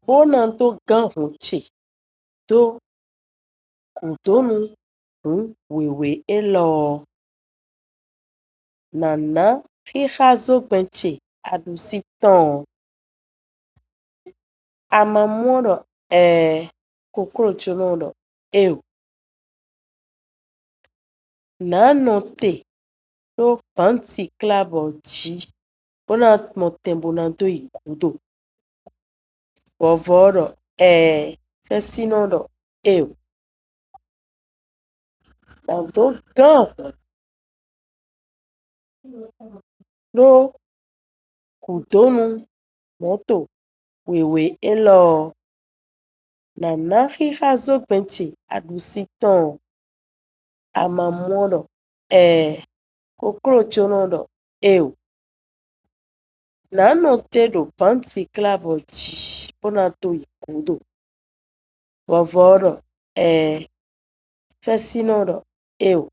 Bonanto ganhuche do kudonu wewe elo nana hihazobenche adusiton amamuoro kokrochonodo eu nanote do panti klaboji bonanto ikudo vovoro fesinodo eu nanto ganhu do kudonu moto wewe elo nana hihazobenche adusiton amamuoro kokrochonodo eu nanote do panti klaboji bonanto ikudo vovoro fesinodo eu